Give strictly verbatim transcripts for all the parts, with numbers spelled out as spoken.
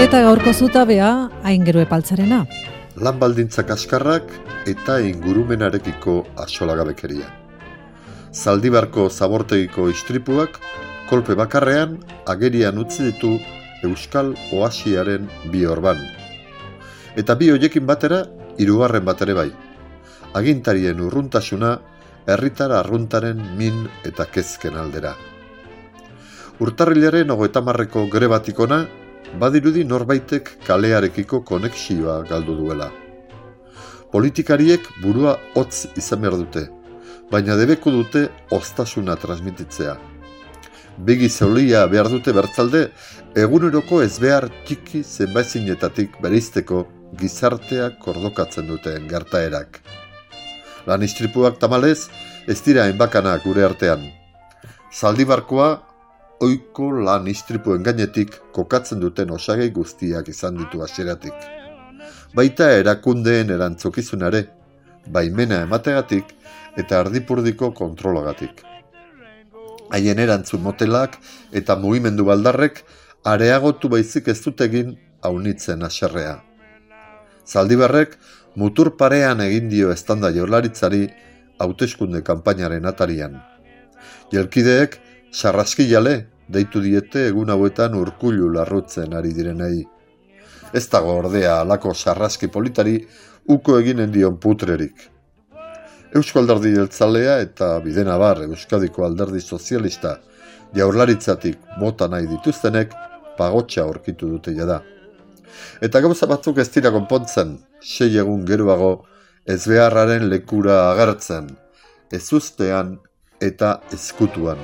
Eta gaurko zutabea, hain gero epaltzarena. Lan baldintza kaskarrak eta ingurumenarekiko axolagabekeria. Zaldibarko zabortegiko istripuak kolpe bakarrean agerian utzi ditu Euskal Oasiaren bi orban. Eta bi hoiekin batera, hirugarren bat ere bai. Agintarien urruntasuna, herritar arruntaren min eta kezken aldera. Urtarrilaren hogeita hamarreko grebatikona, badirudi norbaitek kalearekiko konexioa galdu duela. Politikariek burua hotz izan behar dute, baina debeku dute hoztasuna transmititzea. Begi zaulia behar dute bertzalde, eguneroko ezbehar txiki zenbaizinetatik bereizteko gizartea kordokatzen duten gertaerak. Lan istripuak tamalez, ez dira enbakanak gure artean. Zaldibarkoa, ohiko lan istripuen gainetik kokatzen duten osagai guztiak izan ditu hasieratik. Baita erakundeen erantzukizunare, baimena emategatik eta ardipurdiko kontrolagatik. Haien erantzun motelak eta mugimendu baldarrek areagotu baizik ez dut egin aunitzen haserrea. Zaldibarrek mutur parean egin dio eztanda jaurlaritzari hauteskunde kanpainaren atarian. Jelkideek sarraskilale deitu diete egun hauetan Urkullu larrutzen ari direnei. Ez dago ordea halako sarraski politari uko eginen dion putrerik. Eusko Alderdi Jeltzalea eta Bidenabar Euskadiko Alderdi Sozialista jaurlaritzatik bota nahi dituztenek pagotxa aurkitu dute jada. Eta gauza batzuk ez dira konpontzen, sei egun geroago ezbeharraren lekura agertzen, ezuztean eta ezkutuan.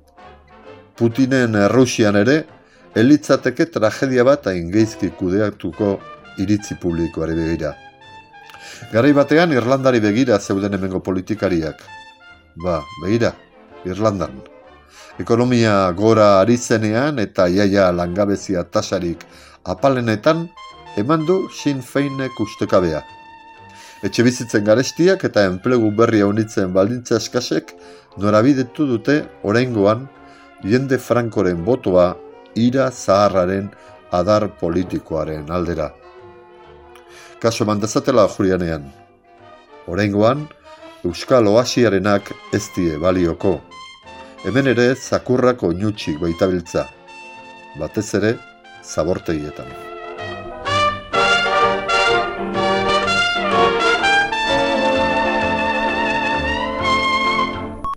Putinen Errusian ere, elitzateke tragedia bat hain geizki kudeatuko iritzi publikoari begira. Garai batean Irlandari begira zeuden hemengo politikariak. Ba, begira, Irlandan. Ekonomia gora ari zenean eta iaia langabezia tasarik apalenetan eman du Sinn Feinek ustekabea. Etxe bizitzen garestiak eta enplegu berria unitzen baldintza eskasek norabidetu dute oraingoan jende frankoren botoa ira zaharraren adar politikoaren aldera. Kaso eman dezatela jurianean. Oraingoan, Euskal Oasiarenak ez die balioko. Hemen ere zakurrak oinutxik baitabiltza. Batez ere, zabortegietan.